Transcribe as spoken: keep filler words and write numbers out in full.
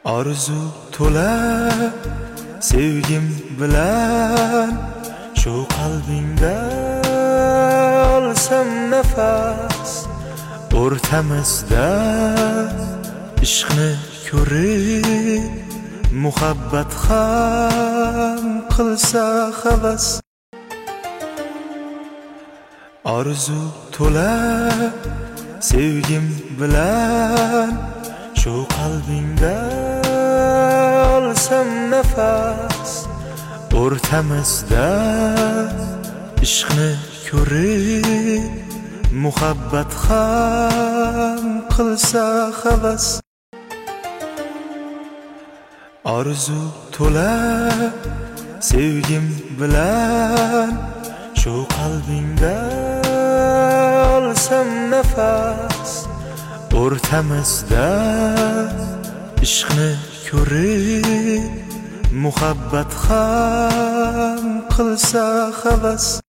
Orzu to'la sevgim bilan shu qalbingda olsam nafas, o'rtamizda ishqni ko'rib muhabbat ham qilsa havas. Orzu to'la sevgim bilan shu qalbingda olsam nafas, o'rtamizda ishqni ko'rib muhabbat ham qilsa havas. Orzu to'la sevgim bilan shu qalbingda olsam nafas, o'rtamizda ishqni ko'rib muhabbat ham qilsa havas.